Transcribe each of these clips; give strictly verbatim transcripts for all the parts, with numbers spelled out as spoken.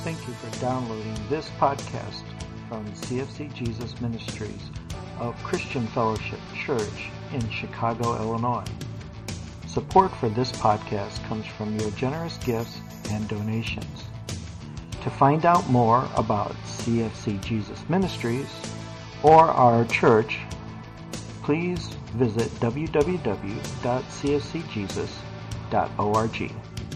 Thank you for downloading this podcast from C F C Jesus Ministries of Christian Fellowship Church in Chicago, Illinois. Support for this podcast comes from your generous gifts and donations. To find out more about C F C Jesus Ministries or our church, please visit w w w dot c f c jesus dot org.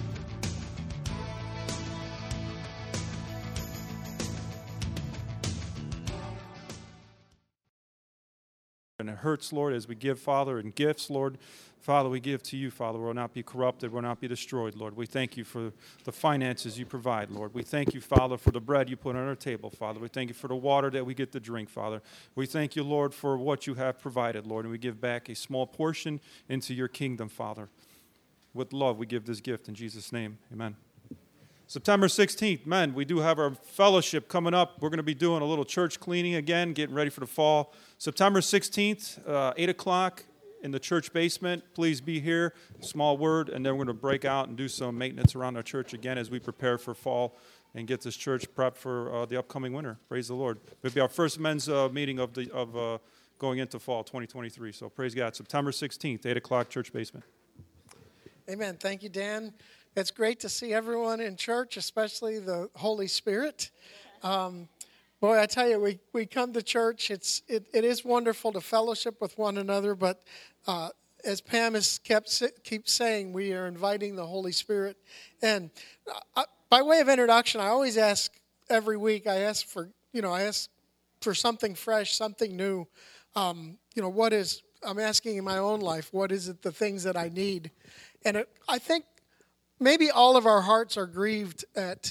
And it hurts, Lord, as we give, Father, in gifts, Lord. Father, we give to you, Father. We'll not be corrupted. We'll not be destroyed, Lord. We thank you for the finances you provide, Lord. We thank you, Father, for the bread you put on our table, Father. We thank you for the water that we get to drink, Father. We thank you, Lord, for what you have provided, Lord. And we give back a small portion into your kingdom, Father. With love, we give this gift in Jesus' name. Amen. September sixteenth, men, we do have our fellowship coming up. We're going to be doing a little church cleaning again, getting ready for the fall. September sixteenth, uh, eight o'clock in the church basement. Please be here. Small word, and then we're going to break out and do some maintenance around our church again as we prepare for fall and get this church prepped for uh, the upcoming winter. Praise the Lord. It'll be our first men's uh, meeting of the of uh, going into fall twenty twenty-three. So praise God. September sixteenth, eight o'clock, church basement. Amen. Thank you, Dan. It's great to see everyone in church, especially the Holy Spirit. Um, boy, I tell you, we, we come to church. It's it, it is wonderful to fellowship with one another, but uh, as Pam has kept keeps saying, we are inviting the Holy Spirit. And I, by way of introduction, I always ask every week. I ask for you know I ask for something fresh, something new. Um, you know, what is I'm asking in my own life? What is it? The things that I need, and it, I think. Maybe all of our hearts are grieved at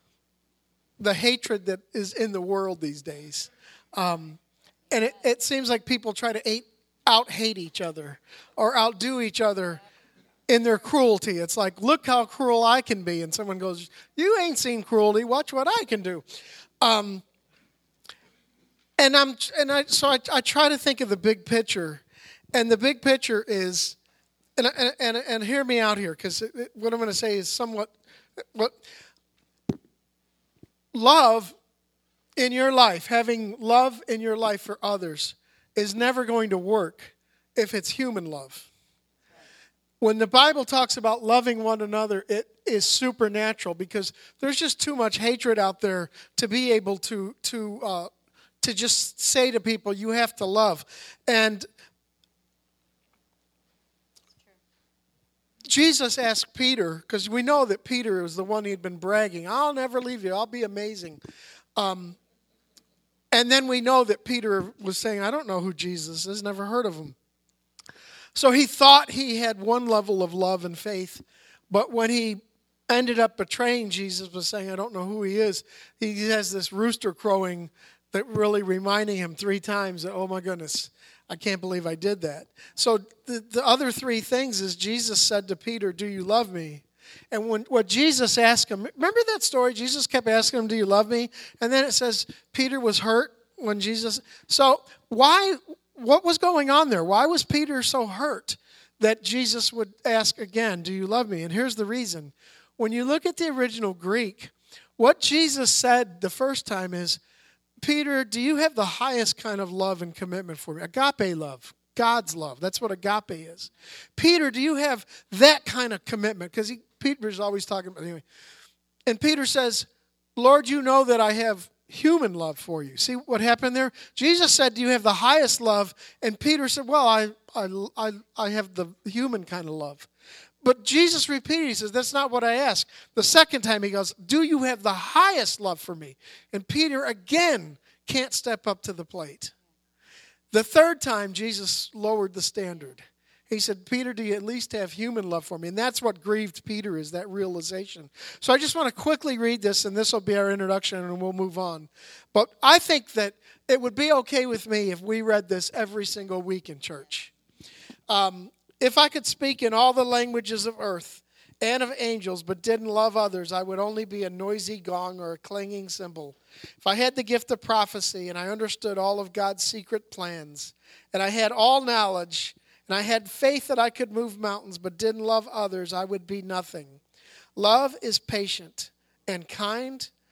the hatred that is in the world these days. Um, and it, it seems like people try to hate, out-hate each other or outdo each other in their cruelty. It's like, look how cruel I can be. And someone goes, you ain't seen cruelty. Watch what I can do. Um, and I'm and I so I, I try to think of the big picture. And the big picture is... And, and and and hear me out here, because what I'm going to say is somewhat what love in your life, having love in your life for others, is never going to work if it's human love. When the Bible talks about loving one another, it is supernatural, because there's just too much hatred out there to be able to to uh, to just say to people, you have to love. And Jesus asked Peter, because we know that Peter was the one he'd been bragging, I'll never leave you, I'll be amazing. Um, and then we know that Peter was saying, I don't know who Jesus is, never heard of him. So he thought he had one level of love and faith, but when he ended up betraying Jesus, was saying, I don't know who he is, he has this rooster crowing that really reminding him three times that, oh my goodness, I can't believe I did that. So the, the other three things is Jesus said to Peter, do you love me? And when what Jesus asked him, remember that story? Jesus kept asking him, do you love me? And then it says Peter was hurt when Jesus. So why, what was going on there? Why was Peter so hurt that Jesus would ask again, do you love me? And here's the reason. When you look at the original Greek, what Jesus said the first time is, Peter, do you have the highest kind of love and commitment for me? Agape love, God's love. That's what agape is. Peter, do you have that kind of commitment? Because Peter's always talking about, anyway. And Peter says, Lord, you know that I have human love for you. See what happened there? Jesus said, do you have the highest love? And Peter said, well, I, I, I, I have the human kind of love. But Jesus repeated, he says, that's not what I asked. The second time he goes, do you have the highest love for me? And Peter again can't step up to the plate. The third time Jesus lowered the standard. He said, Peter, do you at least have human love for me? And that's what grieved Peter, is that realization. So I just want to quickly read this, and this will be our introduction, and we'll move on. But I think that it would be okay with me if we read this every single week in church. Um, If I could speak in all the languages of earth and of angels, but didn't love others, I would only be a noisy gong or a clanging cymbal. If I had the gift of prophecy and I understood all of God's secret plans, and I had all knowledge, and I had faith that I could move mountains, but didn't love others, I would be nothing. Love is patient and kind.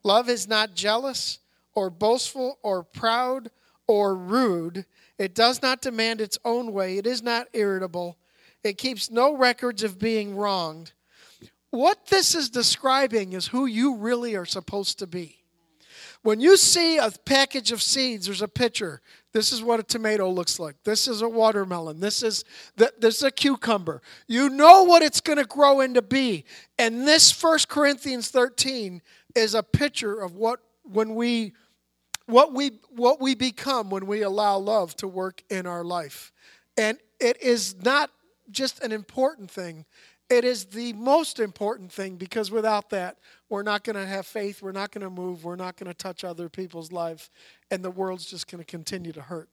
Love is not jealous or boastful or proud or rude. It does not demand its own way. It is not irritable. It keeps no records of being wronged. What this is describing is who you really are supposed to be. When you see a package of seeds, there's a picture. This is what a tomato looks like. This is a watermelon. This is this is a cucumber. You know what it's going to grow into be. And this First Corinthians thirteen is a picture of what when we what we what we become when we allow love to work in our life. And it is not just an important thing. It is the most important thing, because without that, we're not going to have faith, we're not going to move, we're not going to touch other people's lives, and the world's just going to continue to hurt.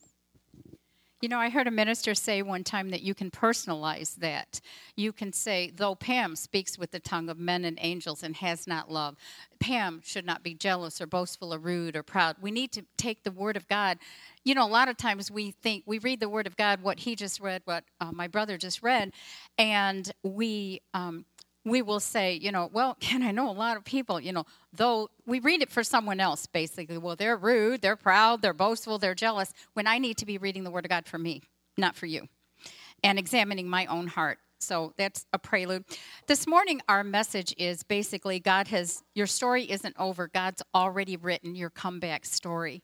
You know, I heard a minister say one time that you can personalize that. You can say, though Pam speaks with the tongue of men and angels and has not love, Pam should not be jealous or boastful or rude or proud. We need to take the Word of God. You know, a lot of times we think, we read the Word of God, what he just read, what uh, my brother just read, and we um, we will say, you know, well, and I know a lot of people, you know, though we read it for someone else, basically. Well, they're rude, they're proud, they're boastful, they're jealous, when I need to be reading the Word of God for me, not for you, and examining my own heart. So that's a prelude. This morning, our message is basically God has, your story isn't over. God's already written your comeback story.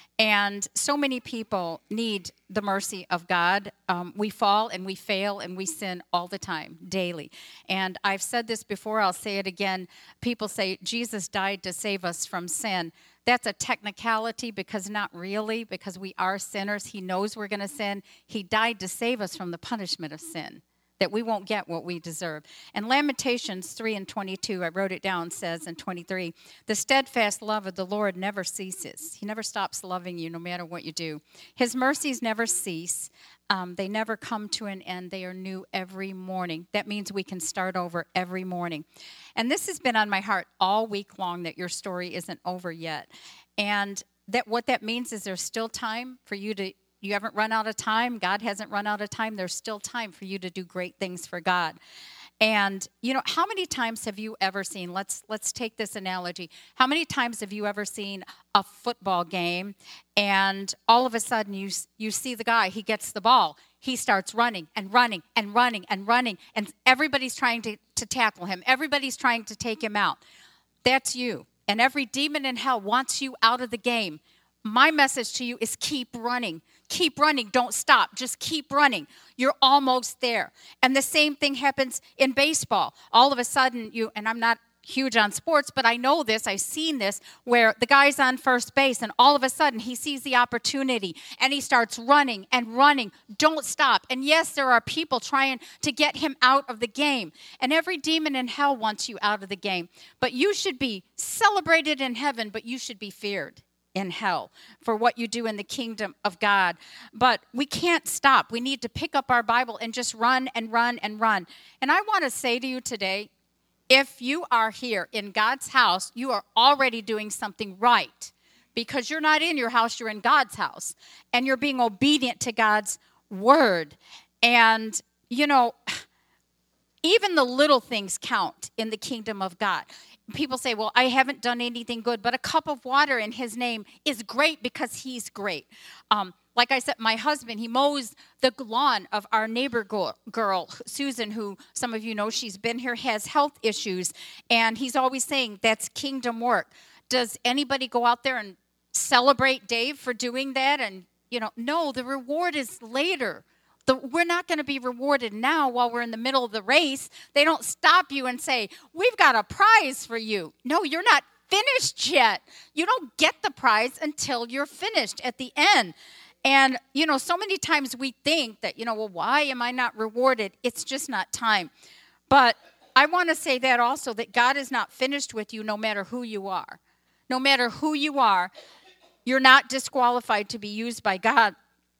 And so many people need the mercy of God. Um, we fall and we fail and we sin all the time, daily. And I've said this before, I'll say it again. People say Jesus died to save us from sin. That's a technicality, because not really, because we are sinners. He knows we're going to sin. He died to save us from the punishment of sin, that we won't get what we deserve. And Lamentations three and twenty-two, I wrote it down, says in twenty-three, the steadfast love of the Lord never ceases. He never stops loving you no matter what you do. His mercies never cease. Um, they never come to an end. They are new every morning. That means we can start over every morning. And this has been on my heart all week long, that your story isn't over yet. And that what that means is there's still time for you to, you haven't run out of time. God hasn't run out of time. There's still time for you to do great things for God. And, you know, how many times have you ever seen, let's let's take this analogy. How many times have you ever seen a football game, and all of a sudden you you see the guy, he gets the ball. He starts running and running and running and running, and everybody's trying to, to tackle him. Everybody's trying to take him out. That's you. And every demon in hell wants you out of the game. My message to you is keep running. Keep running. Don't stop. Just keep running. You're almost there. And the same thing happens in baseball. All of a sudden, you, and I'm not huge on sports, but I know this, I've seen this, where the guy's on first base, and all of a sudden he sees the opportunity, and he starts running and running. Don't stop. And yes, there are people trying to get him out of the game. And every demon in hell wants you out of the game. But you should be celebrated in heaven, but you should be feared in hell for what you do in the kingdom of God. But we can't stop. We need to pick up our Bible and just run and run and run. And I want to say to you today, if you are here in God's house, you are already doing something right, because you're not in your house, you're in God's house, and you're being obedient to God's word. And, you know, even the little things count in the kingdom of God. People say, well, I haven't done anything good, but a cup of water in his name is great because he's great. Um, like I said, my husband, he mows the lawn of our neighbor girl, Susan, who some of you know, she's been here, has health issues, and he's always saying that's kingdom work. Does anybody go out there and celebrate Dave for doing that? And, you know, no, the reward is later. The, we're not going to be rewarded now while we're in the middle of the race. They don't stop you and say, we've got a prize for you. No, you're not finished yet. You don't get the prize until you're finished at the end. And, you know, so many times we think that, you know, well, why am I not rewarded? It's just not time. But I want to say that also, that God is not finished with you no matter who you are. No matter who you are, you're not disqualified to be used by God.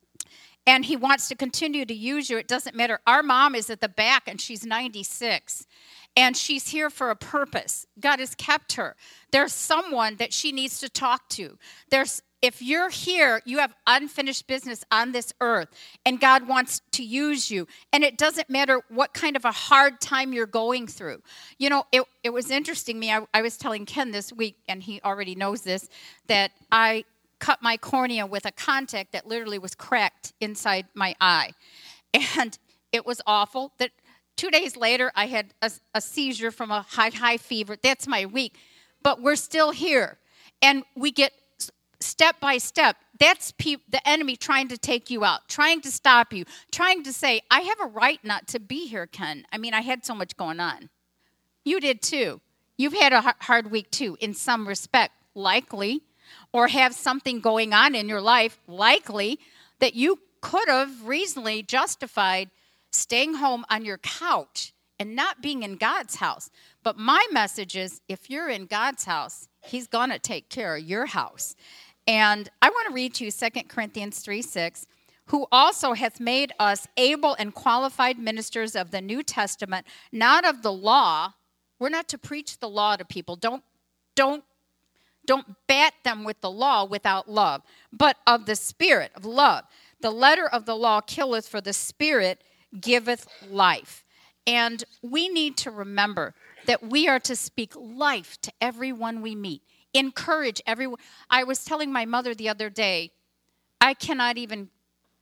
And he wants to continue to use you. It doesn't matter. Our mom is at the back, and she's ninety-six. And she's here for a purpose. God has kept her. There's someone that she needs to talk to. There's if you're here, you have unfinished business on this earth, and God wants to use you. And it doesn't matter what kind of a hard time you're going through. You know, it, it was interesting me. I, I was telling Ken this week, and he already knows this, that I cut my cornea with a contact that literally was cracked inside my eye. And it was awful. That two days later, I had a, a seizure from a high, high fever. That's my week. But we're still here. And we get step by step. That's pe- the enemy trying to take you out, trying to stop you, trying to say, I have a right not to be here, Ken. I mean, I had so much going on. You did too. You've had a hard week too, in some respect, likely, or have something going on in your life, likely, that you could have reasonably justified staying home on your couch and not being in God's house. But my message is, if you're in God's house, he's going to take care of your house. And I want to read to you Second Corinthians three six, who also hath made us able and qualified ministers of the New Testament, not of the law. We're not to preach the law to people. Don't, don't, don't bat them with the law without love, but of the Spirit, of love. The letter of the law killeth, for the Spirit giveth life. And we need to remember that we are to speak life to everyone we meet. Encourage everyone. I was telling my mother the other day, I cannot even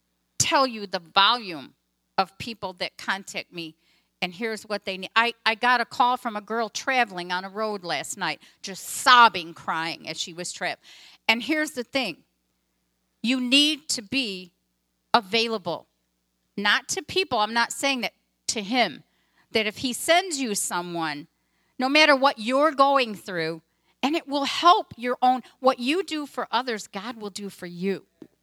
tell you the volume of people that contact me, and here's what they need. I, I got a call from a girl traveling on a road last night, just sobbing, crying as she was trapped. And here's the thing. You need to be available. Not to people. I'm not saying that to him. That if he sends you someone, no matter what you're going through, and it will help your own, what you do for others, God will do for you.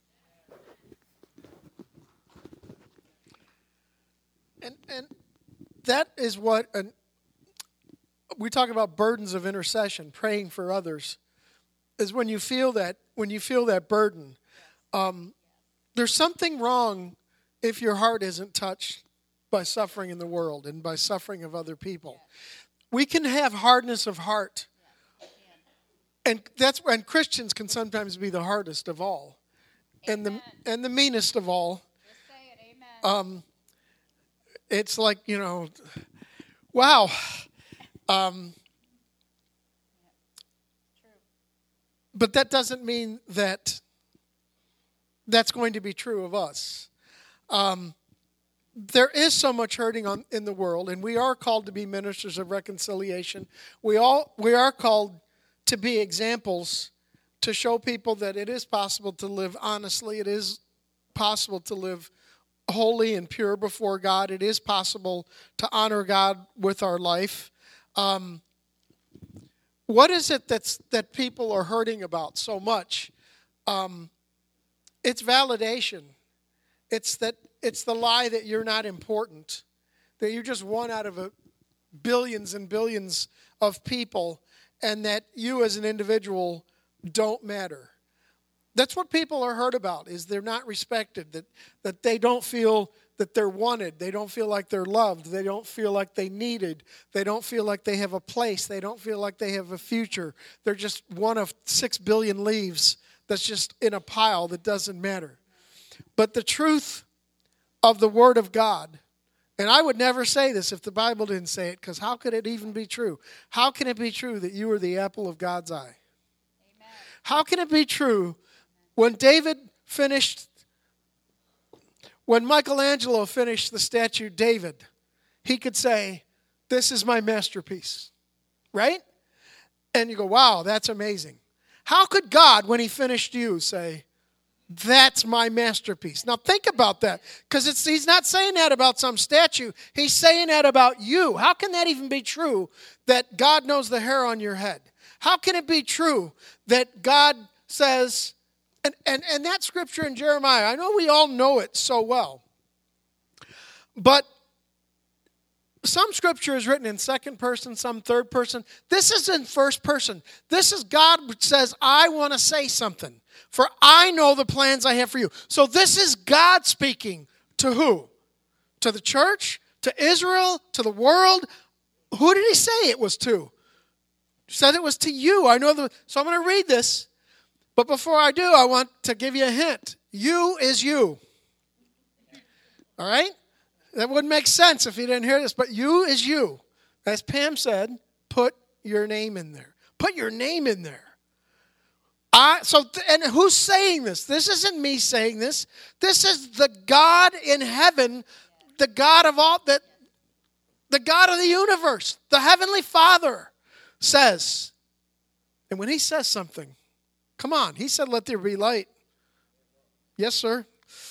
And and that is what, an, we talk about burdens of intercession, praying for others, is when you feel that, when you feel that burden. Um, there's something wrong if your heart isn't touched by suffering in the world and by suffering of other people. We can have hardness of heart. And that's when Christians can sometimes be the hardest of all. And the and the meanest of all. Just say it, amen. Um, it's like, you know, wow. Um, but that doesn't mean that that's going to be true of us. Um, there is so much hurting on, in the world, and we are called to be ministers of reconciliation. We all we are called to be examples, to show people that it is possible to live honestly. It is possible to live holy and pure before God. It is possible to honor God with our life. Um, what is it that's that people are hurting about so much? Um, it's validation. It's that it's the lie that you're not important, that you're just one out of a billions and billions of people, and that you as an individual don't matter. That's what people are hurt about, is they're not respected, that, that they don't feel that they're wanted. They don't feel like they're loved. They don't feel like they needed. They don't feel like they have a place. They don't feel like they have a future. They're just one of six billion leaves that's just in a pile that doesn't matter. But the truth of the Word of God, and I would never say this if the Bible didn't say it, because how could it even be true? How can it be true that you are the apple of God's eye? Amen. How can it be true when David finished, when Michelangelo finished the statue David, he could say, this is my masterpiece, right? And you go, wow, that's amazing. How could God, when he finished you, say, that's my masterpiece? Now think about that, because it's he's not saying that about some statue. He's saying that about you. How can that even be true, that God knows the hair on your head? How can it be true that God says, and, and, and that scripture in Jeremiah, I know we all know it so well, but some scripture is written in second person, some third person. This is in first person. This is God says, I want to say something. For I know the plans I have for you. So this is God speaking to who? To the church? To Israel? To the world? Who did he say it was to? He said it was to you. I know the. So I'm going to read this. But before I do, I want to give you a hint. You is you. All right? That wouldn't make sense if you didn't hear this, but you is you. As Pam said, put your name in there. Put your name in there. I, so, and who's saying this? This isn't me saying this. This is the God in heaven, the God of all, that, the God of the universe, the Heavenly Father says. And when he says something, come on, he said, let there be light. Yes, sir.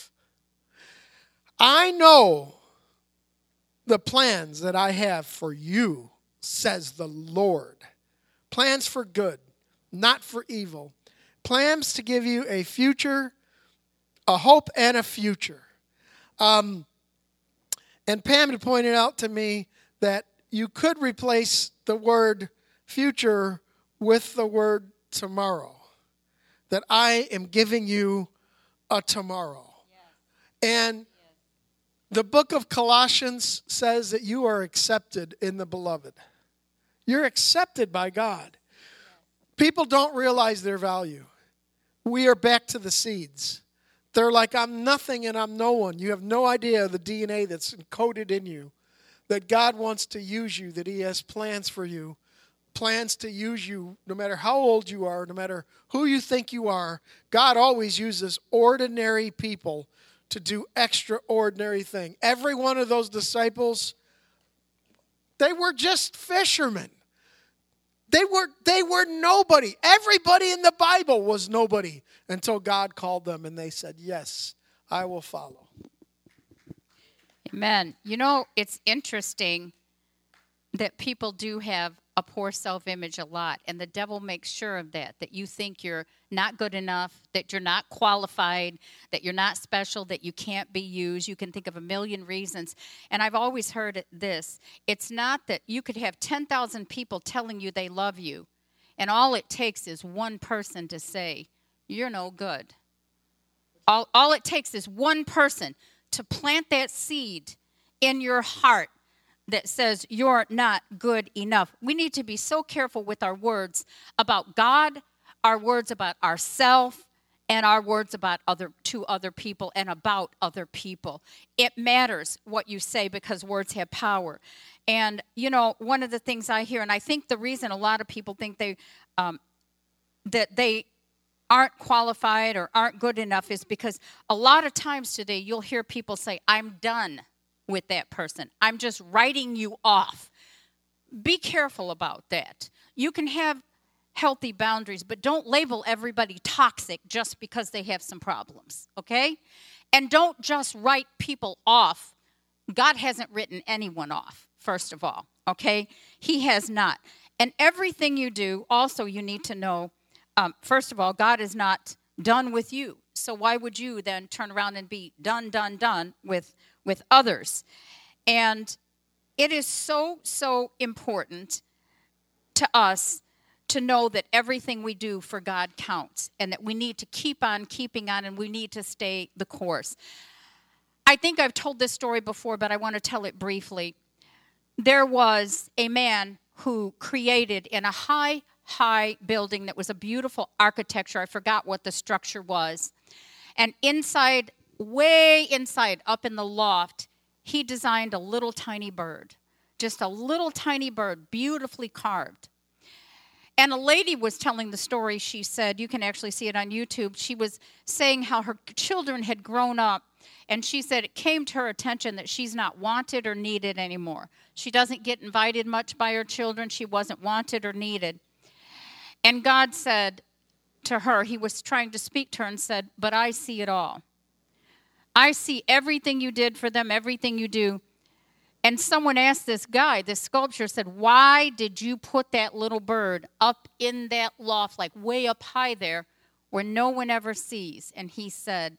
I know the plans that I have for you, says the Lord. Plans for good, not for evil. Plans to give you a future, a hope and a future. Um, and Pam had pointed out to me that you could replace the word future with the word tomorrow. That I am giving you a tomorrow. Yes. And yes. The book of Colossians says that you are accepted in the beloved. You're accepted by God. Yes. People don't realize their value. We are back to the seeds. They're like, I'm nothing and I'm no one. You have no idea the D N A that's encoded in you. That God wants to use you, that he has plans for you. Plans to use you no matter how old you are, no matter who you think you are. God always uses ordinary people to do extraordinary things. Every one of those disciples, they were just fishermen. They were, they were nobody. Everybody in the Bible was nobody until God called them and they said, yes, I will follow. Amen. You know, it's interesting that people do have a poor self-image a lot, and the devil makes sure of that, that you think you're not good enough, that you're not qualified, that you're not special, that you can't be used. You can think of a million reasons. And I've always heard it, this. It's not that you could have ten thousand people telling you they love you, and all it takes is one person to say, you're no good. All, all it takes is one person to plant that seed in your heart that says you're not good enough. We need to be so careful with our words about God, our words about ourselves, and our words about other to other people and about other people. It matters what you say because words have power. And, you know, one of the things I hear, and I think the reason a lot of people think they um, that they aren't qualified or aren't good enough is because a lot of times today you'll hear people say, I'm done with that person. I'm just writing you off. Be careful about that. You can have healthy boundaries, but don't label everybody toxic just because they have some problems, okay? And don't just write people off. God hasn't written anyone off, first of all, okay? He has not. And everything you do, also you need to know, um, first of all, God is not done with you. So why would you then turn around and be done, done, done with with others? And it is so, so important to us to know that everything we do for God counts and that we need to keep on keeping on and we need to stay the course. I think I've told this story before, but I want to tell it briefly. There was a man who created in a high, high building that was a beautiful architecture. I forgot what the structure was. And inside way inside, up in the loft, he designed a little tiny bird. Just a little tiny bird, beautifully carved. And a lady was telling the story. She said, you can actually see it on YouTube. She was saying how her children had grown up. And she said it came to her attention that she's not wanted or needed anymore. She doesn't get invited much by her children. She wasn't wanted or needed. And God said to her, he was trying to speak to her and said, but I see it all. I see everything you did for them, everything you do. And someone asked this guy, this sculptor said, why did you put that little bird up in that loft, like way up high there, where no one ever sees? And he said,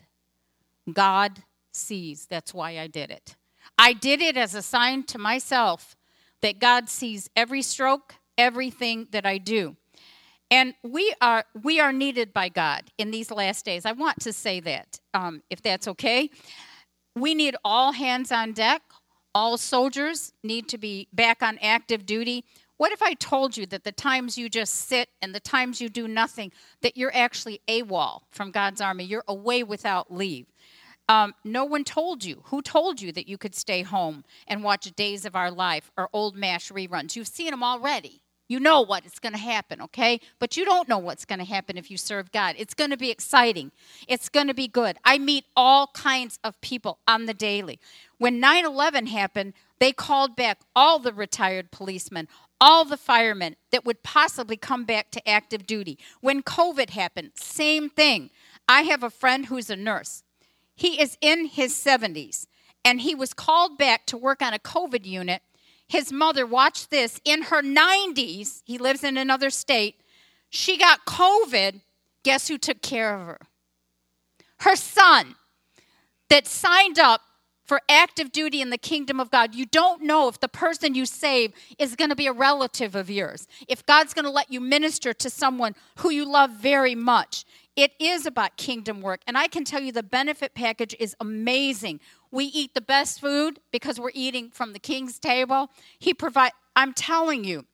God sees. That's why I did it. I did it as a sign to myself that God sees every stroke, everything that I do. And we are we are needed by God in these last days. I want to say that, um, if that's okay. We need all hands on deck. All soldiers need to be back on active duty. What if I told you that the times you just sit and the times you do nothing, that you're actually AWOL from God's army? You're away without leave. Um, no one told you. Who told you that you could stay home and watch Days of Our Life or Old MASH reruns? You've seen them already. You know what is going to happen, okay? But you don't know what's going to happen if you serve God. It's going to be exciting. It's going to be good. I meet all kinds of people on the daily. When nine eleven happened, they called back all the retired policemen, all the firemen that would possibly come back to active duty. When COVID happened, same thing. I have a friend who's a nurse. He is in his seventies, and he was called back to work on a COVID unit. His mother, watch this, in her nineties, he lives in another state, she got COVID. Guess who took care of her? Her son that signed up for active duty in the kingdom of God. You don't know if the person you save is going to be a relative of yours, if God's going to let you minister to someone who you love very much. It is about kingdom work, and I can tell you the benefit package is amazing. We eat the best food because we're eating from the king's table. He provide. I'm telling you,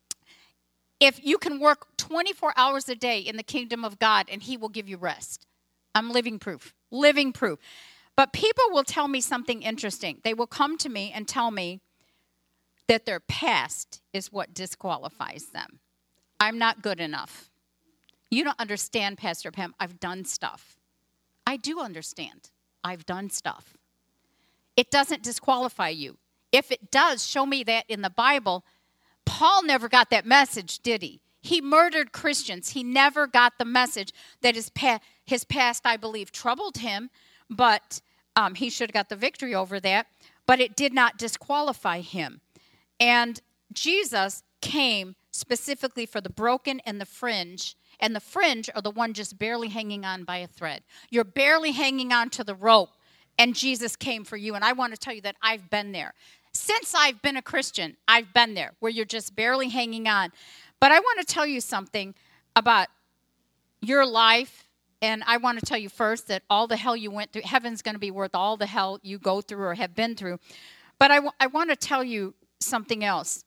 if you can work twenty-four hours a day in the kingdom of God, and he will give you rest. I'm living proof, living proof. But people will tell me something interesting. They will come to me and tell me that their past is what disqualifies them. I'm not good enough. You don't understand, Pastor Pam. I've done stuff. I do understand. I've done stuff. It doesn't disqualify you. If it does, show me that in the Bible. Paul never got that message, did he? He murdered Christians. He never got the message that his, pa- his past, I believe, troubled him, but um, he should have got the victory over that. But it did not disqualify him. And Jesus came specifically for the broken and the fringe. And the fringe are the one just barely hanging on by a thread. You're barely hanging on to the rope, and Jesus came for you. And I want to tell you that I've been there. Since I've been a Christian, I've been there, where you're just barely hanging on. But I want to tell you something about your life. And I want to tell you first that all the hell you went through, heaven's going to be worth all the hell you go through or have been through. But I, w- I want to tell you something else.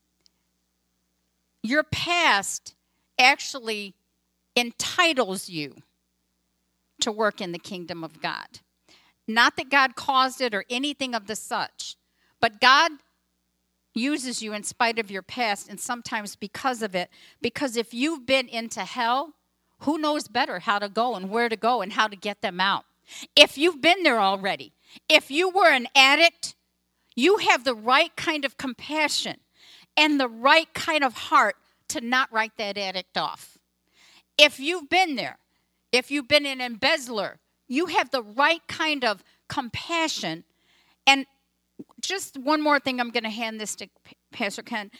Your past actually entitles you to work in the kingdom of God. Not that God caused it or anything of the such, but God uses you in spite of your past and sometimes because of it. Because if you've been into hell, who knows better how to go and where to go and how to get them out? If you've been there already, if you were an addict, you have the right kind of compassion and the right kind of heart to not write that addict off. If you've been there, if you've been an embezzler, you have the right kind of compassion. And just one more thing, I'm going to hand this to Pastor Ken.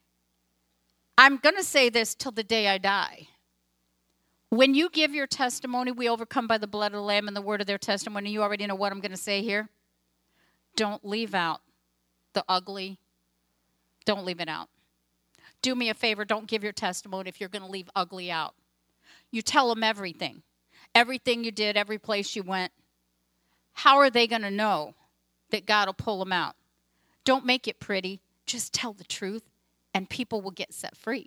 I'm going to say this till the day I die. When you give your testimony, we overcome by the blood of the Lamb and the word of their testimony. You already know what I'm going to say here. Don't leave out the ugly. Don't leave it out. Do me a favor, don't give your testimony if you're going to leave ugly out. You tell them everything. Everything you did, every place you went. How are they going to know that God will pull them out? Don't make it pretty. Just tell the truth, and people will get set free.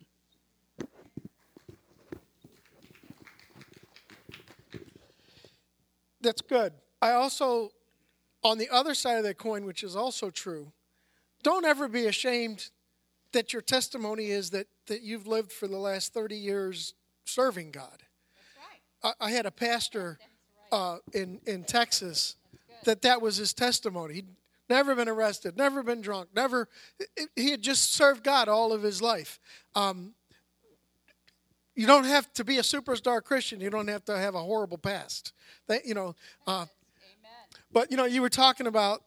That's good. I also, on the other side of that coin, which is also true, don't ever be ashamed that your testimony is that, that you've lived for the last thirty years serving God. That's right. I, I had a pastor uh, in, in Texas that that was his testimony. He'd never been arrested, never been drunk, never, it, he had just served God all of his life. Um, you don't have to be a superstar Christian. You don't have to have a horrible past. That, you know, uh, but, you know, you were talking about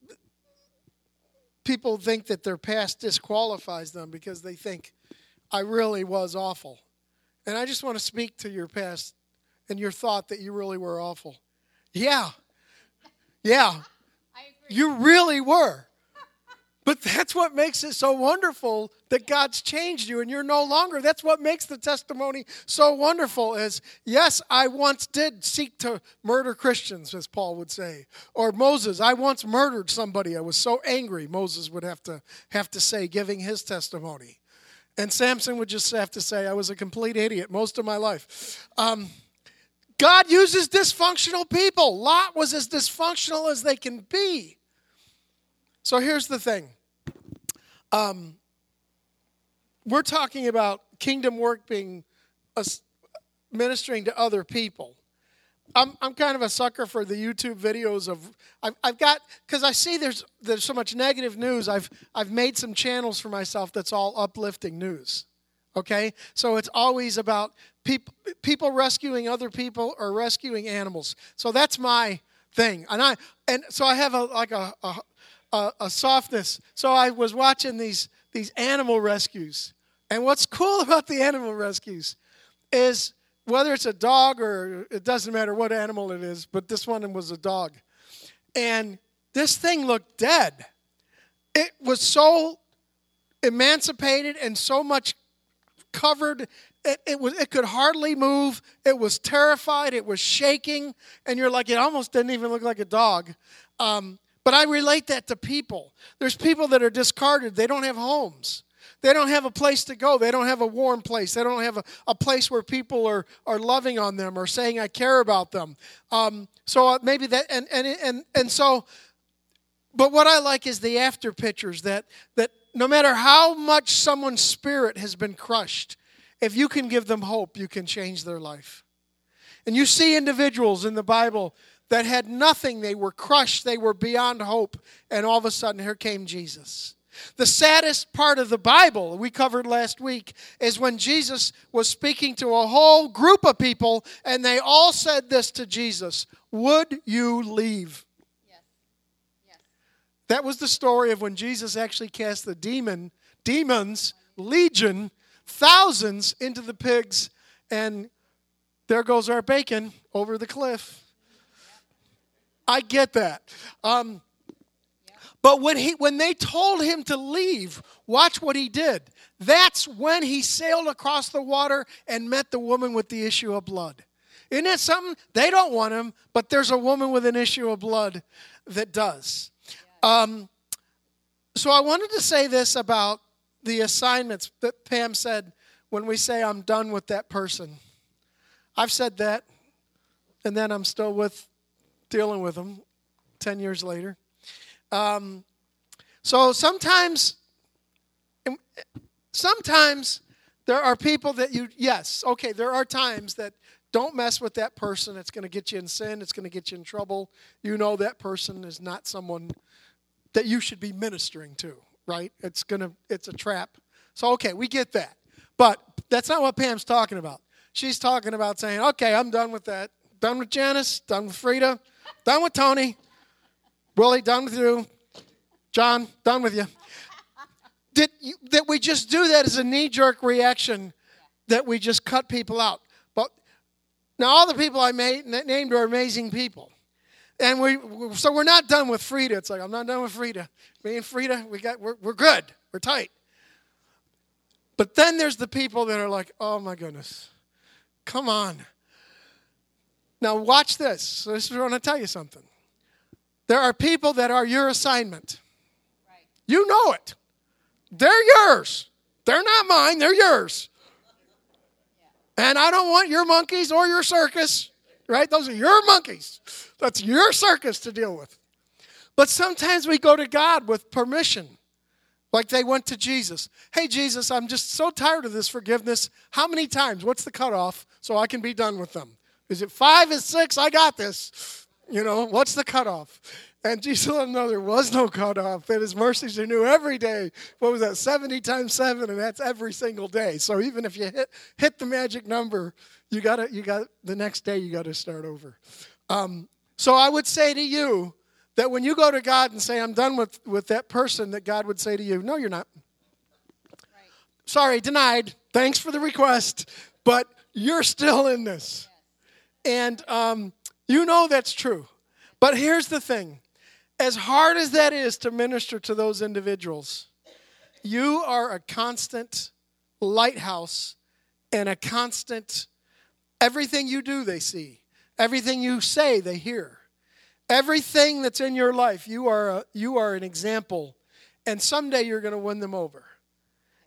people think that their past disqualifies them because they think, I really was awful. And I just want to speak to your past and your thought that you really were awful. Yeah. Yeah. I agree. You really were. But that's what makes it so wonderful that God's changed you and you're no longer. That's what makes the testimony so wonderful is, yes, I once did seek to murder Christians, as Paul would say. Or Moses, I once murdered somebody. I was so angry, Moses would have to have to say, giving his testimony. And Samson would just have to say, I was a complete idiot most of my life. Um, God uses dysfunctional people. Lot was as dysfunctional as they can be. So here's the thing. Um, we're talking about kingdom work being a, ministering to other people. I'm I'm kind of a sucker for the YouTube videos of I've I've got because I see there's there's so much negative news. I've I've made some channels for myself that's all uplifting news. Okay, so it's always about people people rescuing other people or rescuing animals. So that's my thing, and I and so I have a like a a, a, a softness. So I was watching these these animal rescues, and what's cool about the animal rescues is, whether it's a dog or it doesn't matter what animal it is, but this one was a dog. And this thing looked dead. It was so emancipated and so much covered. It, it was. It could hardly move. It was terrified. It was shaking. And you're like, it almost didn't even look like a dog. Um, but I relate that to people. There's people that are discarded. They don't have homes. They don't have a place to go. They don't have a warm place. They don't have a, a place where people are, are loving on them or saying, I care about them. Um, so maybe that, and, and, and, and so, but what I like is the after pictures that, that no matter how much someone's spirit has been crushed, if you can give them hope, you can change their life. And you see individuals in the Bible that had nothing. They were crushed. They were beyond hope. And all of a sudden, here came Jesus. The saddest part of the Bible, we covered last week, is when Jesus was speaking to a whole group of people, and they all said this to Jesus, would you leave? Yes. Yes. That was the story of when Jesus actually cast the demon, demons, legion, thousands into the pigs, and there goes our bacon over the cliff. I get that. Um, But when he, when they told him to leave, watch what he did. That's when he sailed across the water and met the woman with the issue of blood. Isn't that something? They don't want him, but there's a woman with an issue of blood that does. Um, so I wanted to say this about the assignments that Pam said when we say I'm done with that person. I've said that, and then I'm still with dealing with them ten years later. Um, so sometimes, sometimes there are people that you, yes, okay, there are times that don't mess with that person. It's going to get you in sin. It's going to get you in trouble. You know that person is not someone that you should be ministering to, right? It's going to, it's a trap. So, okay, we get that. But that's not what Pam's talking about. She's talking about saying, okay, I'm done with that. Done with Janice, done with Frida, done with Tony. Willie, done with you. John, done with you. Did you, that we just do that as a knee-jerk reaction, that we just cut people out. But now all the people I made, named are amazing people. And we so we're not done with Frida. It's like, I'm not done with Frida. Me and Frida, we got we're we're good. We're tight. But then there's the people that are like, oh my goodness. Come on. Now watch this. So this is where I want to tell you something. There are people that are your assignment. Right. You know it. They're yours. They're not mine. They're yours. Yeah. And I don't want your monkeys or your circus, right? Those are your monkeys. That's your circus to deal with. But sometimes we go to God with permission, like they went to Jesus. Hey, Jesus, I'm just so tired of this forgiveness. How many times? What's the cutoff so I can be done with them? Is it five? Is six? I got this. You know, what's the cutoff? And Jesus let him know there was no cutoff, that his mercies are new every day. What was that, seventy times seven, and that's every single day. So even if you hit hit the magic number, you got you got the next day you got to start over. Um, so I would say to you that when you go to God and say, I'm done with, with that person, that God would say to you, no, you're not. Right. Sorry, denied. Thanks for the request, but you're still in this. Yes. And um you know that's true. But here's the thing. As hard as that is to minister to those individuals, you are a constant lighthouse and a constant, everything you do they see. Everything you say they hear. Everything that's in your life, you are a, you are an example. And someday you're going to win them over.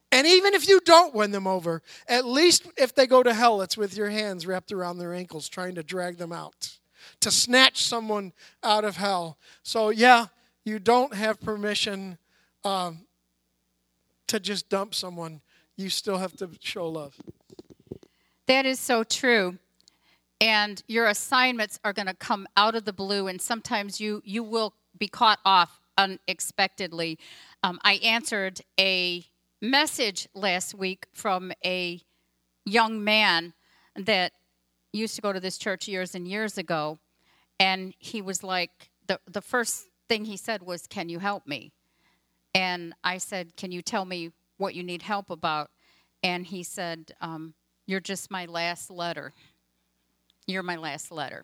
And even if you don't win them over, at least if they go to hell, it's with your hands wrapped around their ankles trying to drag them out, to snatch someone out of hell. So yeah, you don't have permission um, to just dump someone. You still have to show love. That is so true. And your assignments are going to come out of the blue, and sometimes you, you will be caught off unexpectedly. Um, I answered a message last week from a young man that used to go to this church years and years ago, and he was like, the, the first thing he said was, "Can you help me?" And I said, "Can you tell me what you need help about?" And he said, um, "You're just my last letter. You're my last letter."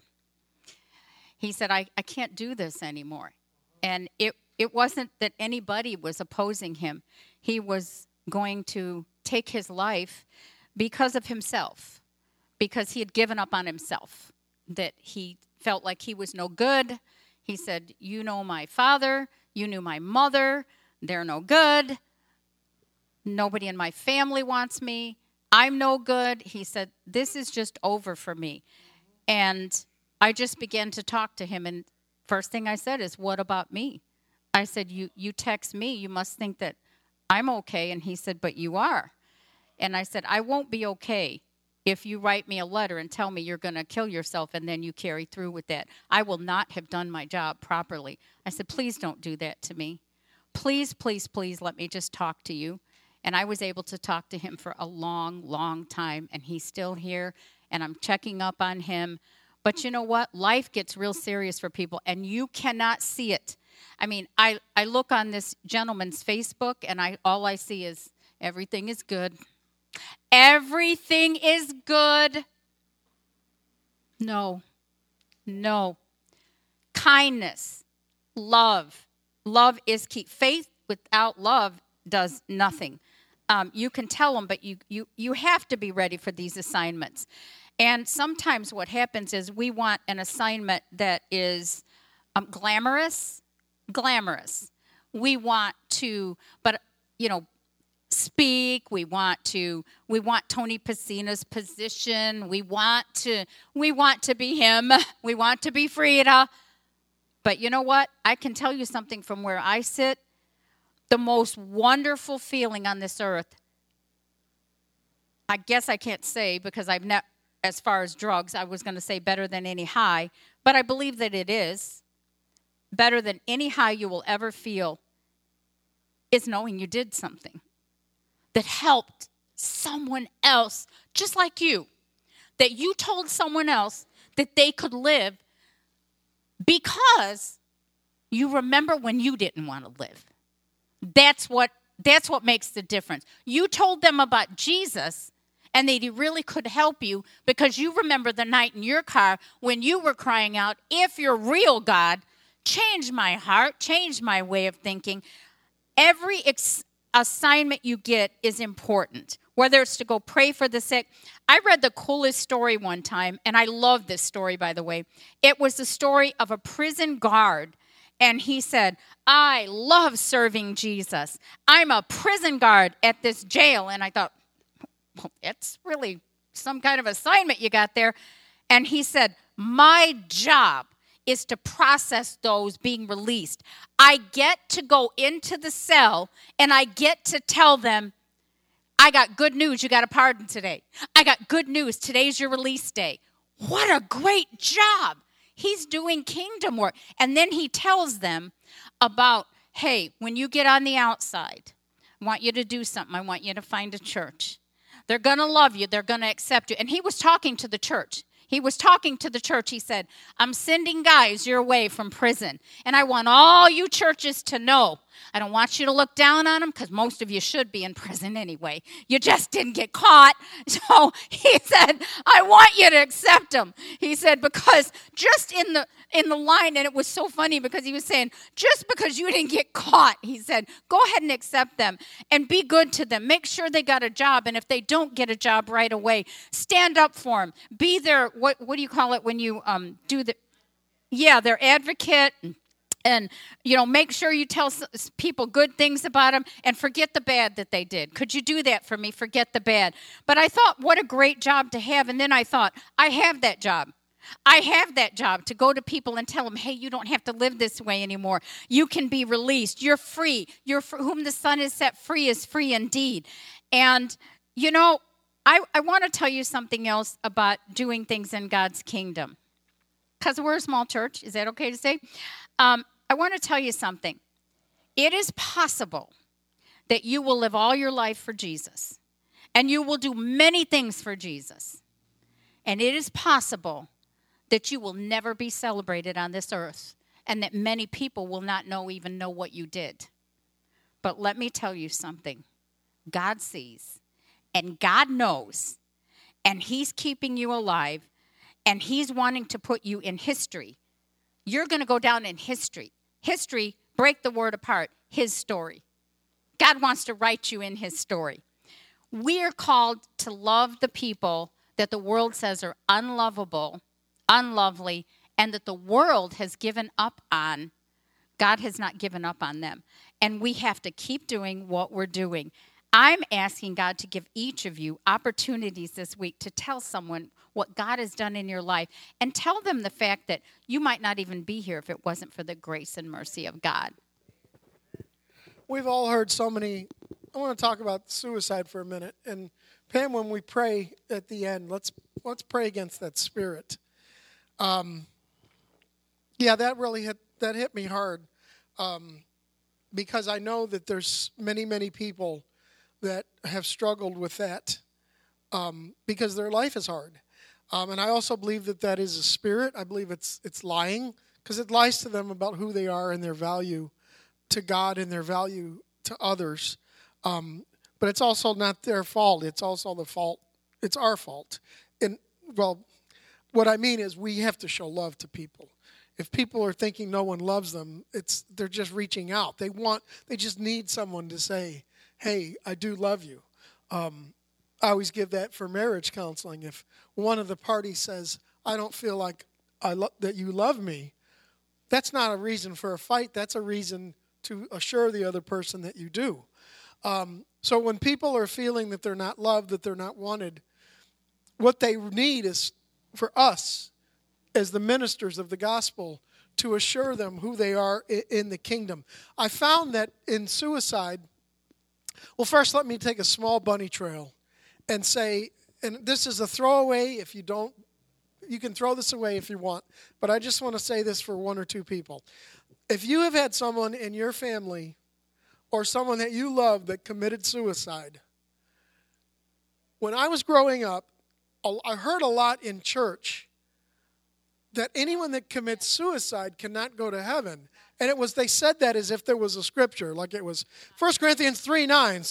He said, I, I can't do this anymore. And it, it wasn't that anybody was opposing him. He was going to take his life because of himself, because he had given up on himself, that he felt like he was no good. He said, "You know my father, you knew my mother, they're no good. Nobody in my family wants me. I'm no good." He said, "This is just over for me." And I just began to talk to him, and first thing I said is, "What about me?" I said, you you text me, you must think that I'm okay. And he said, "But you are." And I said, "I won't be okay if you write me a letter and tell me you're going to kill yourself and then you carry through with that. I will not have done my job properly." I said, "Please don't do that to me. Please, please, please let me just talk to you." And I was able to talk to him for a long, long time, and he's still here, and I'm checking up on him. But you know what? Life gets real serious for people, and you cannot see it. I mean, I, I look on this gentleman's Facebook, and I all I see is, everything is good. Everything is good. No. No. Kindness. Love. Love is key. Faith without love does nothing. Um, you can tell them, but you, you, you have to be ready for these assignments. And sometimes what happens is we want an assignment that is um, glamorous, glamorous. We want to, but, you know, speak. We want to, we want Tony Pacina's position. We want to, we want to be him. We want to be Frida. But you know what? I can tell you something from where I sit. The most wonderful feeling on this earth, I guess I can't say because I've not, as far as drugs, I was going to say better than any high, but I believe that it is better than any high you will ever feel, is knowing you did something that helped someone else, just like you, that you told someone else that they could live because you remember when you didn't want to live. That's what that's what makes the difference. You told them about Jesus, and that he really could help you because you remember the night in your car when you were crying out, "If you're real, God, change my heart, change my way of thinking." Every ex- assignment you get is important, whether it's to go pray for the sick. I read the coolest story one time, and I love this story, by the way. It was the story of a prison guard. And he said, "I love serving Jesus. I'm a prison guard at this jail." And I thought, well, that's really some kind of assignment you got there. And he said, "My job is to process those being released. I get to go into the cell and I get to tell them, I got good news, you got a pardon today. I got good news, today's your release day." What a great job. He's doing kingdom work. And then he tells them about, hey, when you get on the outside, I want you to do something. I want you to find a church. They're going to love you. They're going to accept you. And he was talking to the church. He was talking to the church. He said, "I'm sending guys your way from prison. And I want all you churches to know. I don't want you to look down on them because most of you should be in prison anyway. You just didn't get caught." So he said, "I want you to accept them." He said, because just in the in the line, and it was so funny because he was saying, just because you didn't get caught, he said, go ahead and accept them and be good to them. Make sure they got a job. And if they don't get a job right away, stand up for them. Be their, what, what do you call it when you um, do the, yeah, their advocate. And, you know, make sure you tell people good things about them and forget the bad that they did. Could you do that for me? Forget the bad. But I thought, what a great job to have. And then I thought, I have that job. I have that job to go to people and tell them, hey, you don't have to live this way anymore. You can be released. You're free. You're for whom the Son is set free is free indeed. And, you know, I, I want to tell you something else about doing things in God's kingdom. Because we're a small church. Is that okay to say? Um, I want to tell you something. It is possible that you will live all your life for Jesus. And you will do many things for Jesus. And it is possible that you will never be celebrated on this earth. And that many people will not know even know what you did. But let me tell you something. God sees. And God knows. And He's keeping you alive. And He's wanting to put you in history. You're going to go down in history. History, break the word apart, His story. God wants to write you in His story. We are called to love the people that the world says are unlovable, unlovely, and that the world has given up on. God has not given up on them. And we have to keep doing what we're doing. I'm asking God to give each of you opportunities this week to tell someone what God has done in your life and tell them the fact that you might not even be here if it wasn't for the grace and mercy of God. We've all heard so many. I want to talk about suicide for a minute. And Pam, when we pray at the end, let's let's pray against that spirit. Um, yeah, that really hit that hit me hard um, because I know that there's many, many people that have struggled with that um, because their life is hard. Um, and I also believe that that is a spirit. I believe it's it's lying because it lies to them about who they are and their value to God and their value to others. Um, but it's also not their fault. It's also the fault. It's our fault. And, well, what I mean is we have to show love to people. If people are thinking no one loves them, it's they're just reaching out. They want, they just need someone to say, hey, I do love you. Um, I always give that for marriage counseling. If one of the parties says, I don't feel like I lo- that you love me, that's not a reason for a fight. That's a reason to assure the other person that you do. Um, so when people are feeling that they're not loved, that they're not wanted, what they need is for us as the ministers of the gospel to assure them who they are in the kingdom. I found that in suicide, well, first let me take a small bunny trail and say, and this is a throwaway if you don't, you can throw this away if you want, but I just want to say this for one or two people. If you have had someone in your family or someone that you love that committed suicide, when I was growing up, I heard a lot in church that anyone that commits suicide cannot go to heaven. And it was, they said that as if there was a scripture, like it was First Corinthians three nine.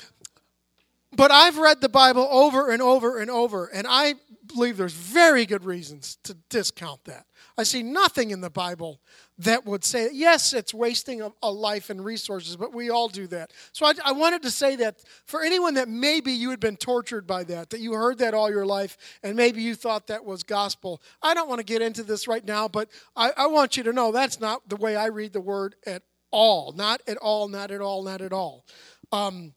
But I've read the Bible over and over and over, and I believe there's very good reasons to discount that. I see nothing in the Bible that would say, yes, it's wasting a, a life and resources, but we all do that. So I, I wanted to say that for anyone that maybe you had been tortured by that, that you heard that all your life, and maybe you thought that was gospel. I don't want to get into this right now, but I, I want you to know that's not the way I read the word at all. Not at all, not at all, not at all. Um,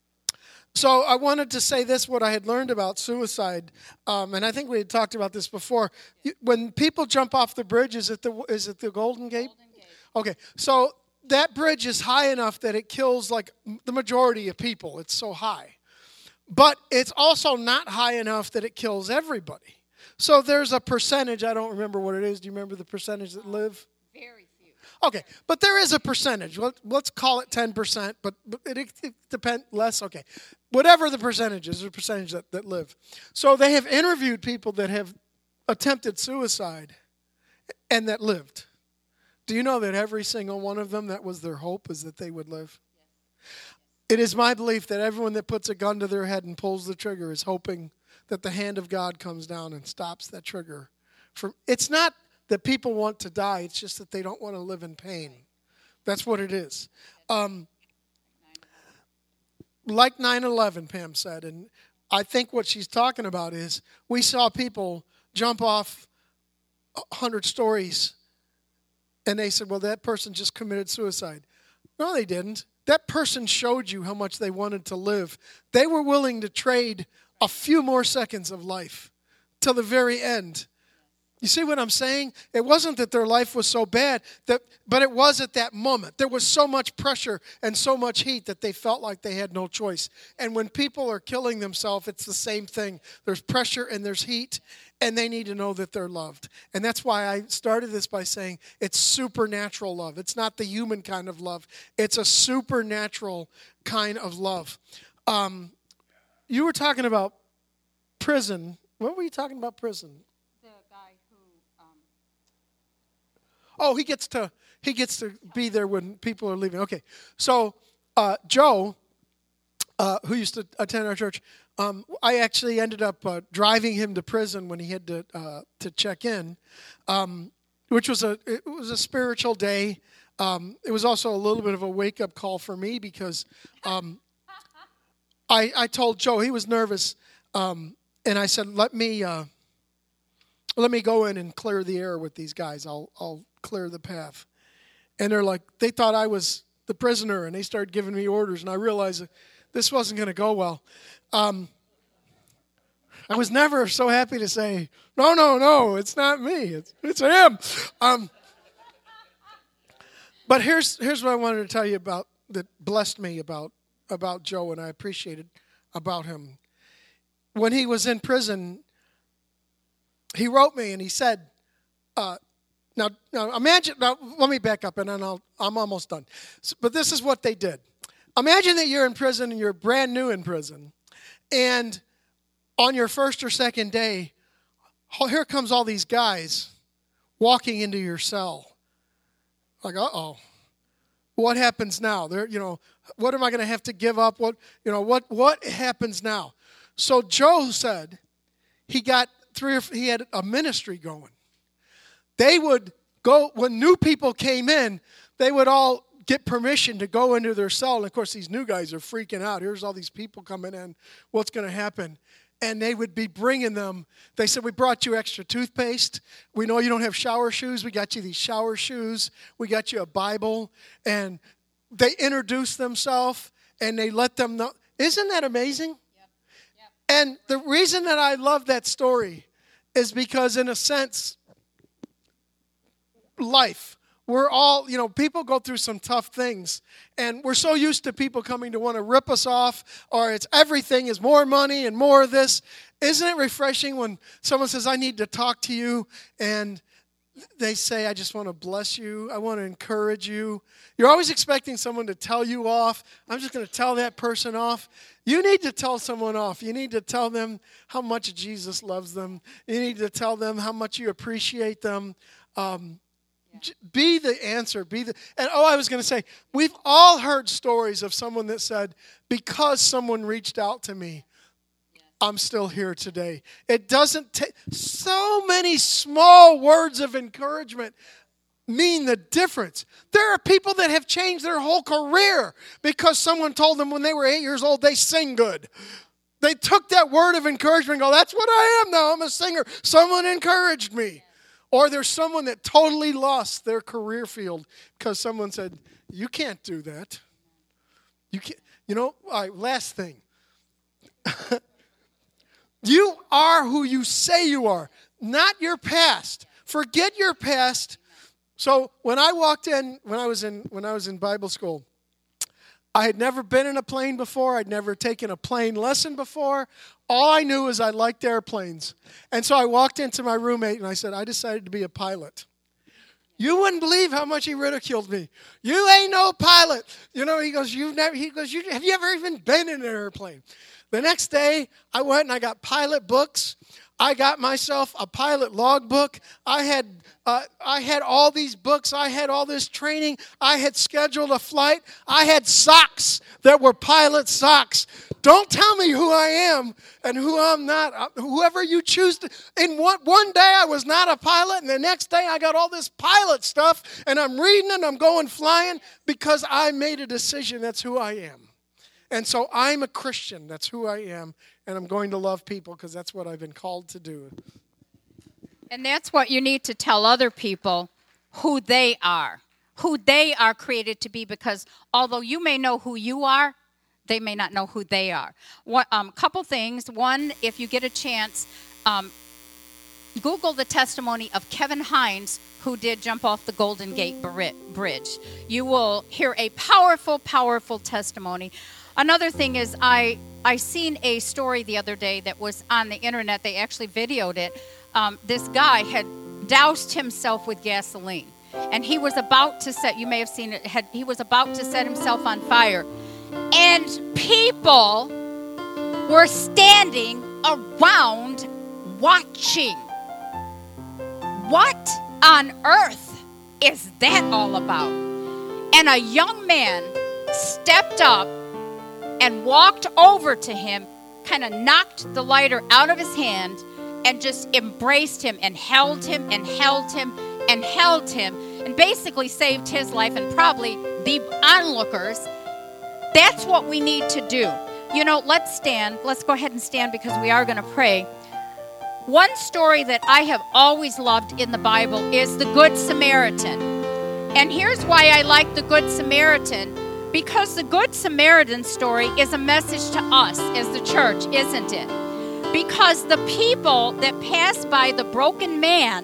So I wanted to say this, what I had learned about suicide, um, and I think we had talked about this before. When people jump off the bridge, is it the is it the Golden Gate? Golden Gate. Okay, so that bridge is high enough that it kills like the majority of people. It's so high. But it's also not high enough that it kills everybody. So there's a percentage, I don't remember what it is. Do you remember the percentage that live? Very few. Okay, but there is a percentage. Let, let's call it ten percent, but, but it, it depends, less, okay. Whatever the percentage is, there's a percentage that, that live. So they have interviewed people that have attempted suicide and that lived. Do you know that every single one of them, that was their hope, is that they would live? Yes. It is my belief that everyone that puts a gun to their head and pulls the trigger is hoping that the hand of God comes down and stops that trigger. From, it's not that people want to die, it's just that they don't want to live in pain. That's what it is. Um, like nine eleven, Pam said, and I think what she's talking about is we saw people jump off one hundred stories And they said, well, that person just committed suicide. No, they didn't. That person showed you how much they wanted to live. They were willing to trade a few more seconds of life till the very end. You see what I'm saying? It wasn't that their life was so bad, that, but it was at that moment. There was so much pressure and so much heat that they felt like they had no choice. And when people are killing themselves, it's the same thing. There's pressure and there's heat, and they need to know that they're loved. And that's why I started this by saying it's supernatural love. It's not the human kind of love. It's a supernatural kind of love. Um, you were talking about prison. What were you talking about prison? Oh, he gets to he gets to be there when people are leaving. Okay, so uh, Joe, uh, who used to attend our church, um, I actually ended up uh, driving him to prison when he had to uh, to check in, um, which was a it was a spiritual day. Um, it was also a little bit of a wake up call for me because um, I I told Joe, he was nervous, um, and I said, let me uh, let me go in and clear the air with these guys. I'll I'll clear the path. And they're like, they thought I was the prisoner, and they started giving me orders, and I realized that this wasn't going to go well. Um, I was never so happy to say, no, no, no, it's not me. It's it's him. Um, but here's here's what I wanted to tell you about that blessed me about, about Joe, and I appreciated about him. When he was in prison, he wrote me, and he said, uh, Now, now imagine, now let me back up and then I'll, I'm almost done. So, but this is what they did. Imagine that you're in prison and you're brand new in prison. And on your first or second day, here comes all these guys walking into your cell. Like, uh-oh, what happens now? They're, you know, what am I going to have to give up? What, you know, what, what happens now? So Joe said he got three or he had a ministry going. They would go, when new people came in, they would all get permission to go into their cell. And, of course, these new guys are freaking out. Here's all these people coming in. What's going to happen? And they would be bringing them. They said, we brought you extra toothpaste. We know you don't have shower shoes. We got you these shower shoes. We got you a Bible. And they introduced themselves, and they let them know. Isn't that amazing? Yep. Yep. And the reason that I love that story is because, in a sense, life. We're all, you know, people go through some tough things, and we're so used to people coming to want to rip us off, or it's everything is more money and more of this. Isn't it refreshing when someone says, I need to talk to you, and they say, I just want to bless you. I want to encourage you. You're always expecting someone to tell you off. I'm just going to tell that person off. You need to tell someone off. You need to tell them how much Jesus loves them. You need to tell them how much you appreciate them. Um, Be the answer. Be the, and oh, I was going to say, we've all heard stories of someone that said, because someone reached out to me, I'm still here today. It doesn't take, so many small words of encouragement mean the difference. There are people that have changed their whole career because someone told them when they were eight years old they sing good. They took that word of encouragement and go, that's what I am now. I'm a singer. Someone encouraged me. Or there's someone that totally lost their career field because someone said, you can't do that. You can't. You know, all right, last thing. You are who you say you are, not your past. Forget your past. So when I walked in, when I was in when I was in Bible school, I had never been in a plane before. I'd never taken a plane lesson before. All I knew is I liked airplanes. And so I walked into my roommate and I said, I decided to be a pilot. You wouldn't believe how much he ridiculed me. You ain't no pilot. You know, he goes, You've never, he goes, you, have you ever even been in an airplane? The next day, I went and I got pilot books. I got myself a pilot logbook. I had uh, I had all these books. I had all this training. I had scheduled a flight. I had socks that were pilot socks. Don't tell me who I am and who I'm not. Uh, whoever you choose to. In one, one day I was not a pilot, and the next day I got all this pilot stuff, and I'm reading and I'm going flying because I made a decision. That's who I am. And so I'm a Christian. That's who I am. And I'm going to love people because that's what I've been called to do. And that's what you need to tell other people who they are, who they are created to be, because although you may know who you are, they may not know who they are. What, um, couple things. One, if you get a chance, um, Google the testimony of Kevin Hines, who did jump off the Golden Gate Bridge. You will hear a powerful, powerful testimony. Another thing is I I seen a story the other day that was on the internet. They actually videoed it. Um, this guy had doused himself with gasoline, and he was about to set, you may have seen it, had, he was about to set himself on fire. And people were standing around watching. What on earth is that all about? And a young man stepped up and walked over to him, kind of knocked the lighter out of his hand, and just embraced him and held him and held him and held him, and basically saved his life and probably the onlookers. That's what we need to do. You know, let's stand. Let's go ahead and stand, because we are going to pray. One story that I have always loved in the Bible is the Good Samaritan. And here's why I like the Good Samaritan. Because the Good Samaritan story is a message to us as the church, isn't it? Because the people that passed by the broken man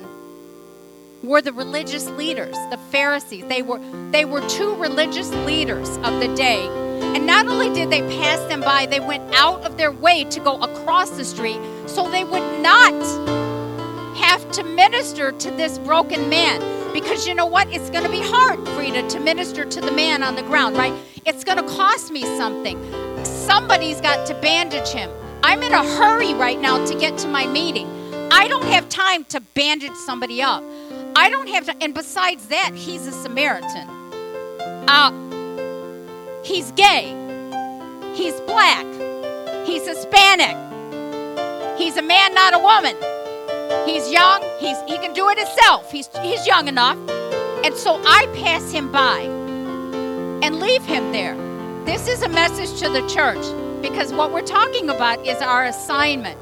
were the religious leaders, the Pharisees. They were, they were two religious leaders of the day. And not only did they pass them by, they went out of their way to go across the street so they would not have to minister to this broken man. Because you know what? It's going to be hard, Frida, to minister to the man on the ground, right? It's going to cost me something. Somebody's got to bandage him. I'm in a hurry right now to get to my meeting. I don't have time to bandage somebody up. I don't have to, and besides that, he's a Samaritan. Uh, he's gay. He's black. He's Hispanic. He's a man, not a woman. He's young. He's he can do it himself. He's he's young enough. And so I pass him by and leave him there. This is a message to the church, because what we're talking about is our assignment.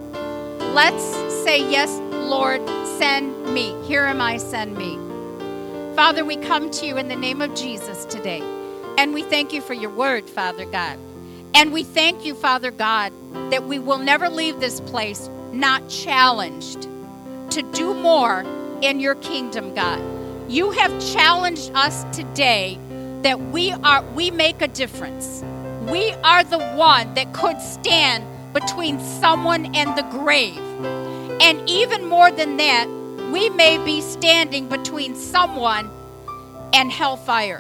Let's say, yes, Lord, send me. Here am I, send me. Father, we come to you in the name of Jesus today. And we thank you for your word, Father God. And we thank you, Father God, that we will never leave this place not challenged to do more in your kingdom, God. You have challenged us today that we are we make a difference. We are the one that could stand between someone and the grave. And even more than that, we may be standing between someone and hellfire.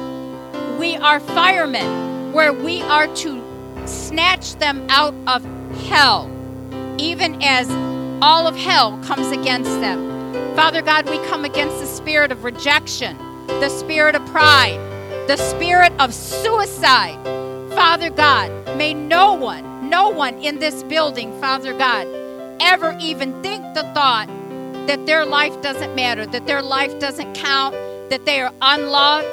We are firemen, where we are to snatch them out of hell, even as all of hell comes against them. Father God, we come against the spirit of rejection, the spirit of pride, the spirit of suicide. Father God, may no one, no one in this building, Father God, ever even think the thought that their life doesn't matter, that their life doesn't count, that they are unloved,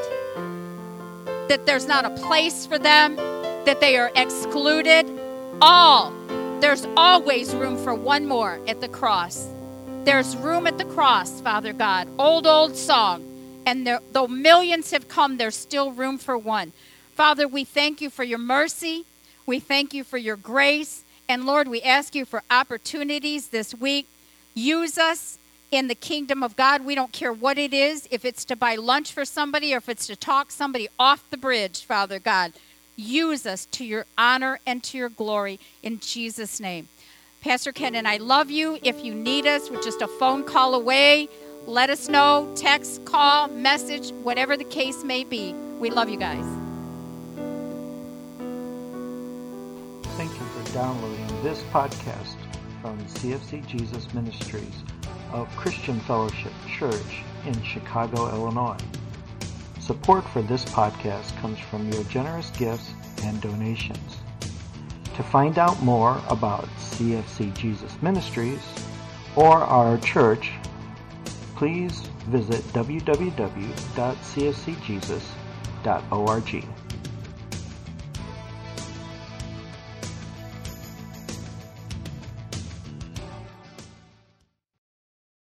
that there's not a place for them, that they are excluded. All, there's always room for one more at the cross. There's room at the cross, Father God. Old, old song. And there, though millions have come, there's still room for one. Father, we thank you for your mercy. We thank you for your grace. And Lord, we ask you for opportunities this week. Use us in the kingdom of God. We don't care what it is, if it's to buy lunch for somebody or if it's to talk somebody off the bridge, Father God. Use us to your honor and to your glory in Jesus' name. Pastor Ken and I love you. If you need us, we're just a phone call away. Let us know, text, call, message, whatever the case may be. We love you guys. Thank you for downloading this podcast from C F C Jesus Ministries of Christian Fellowship Church in Chicago, Illinois. Support for this podcast comes from your generous gifts and donations. To find out more about C F C Jesus Ministries or our church, please visit w w w dot c f c jesus dot org.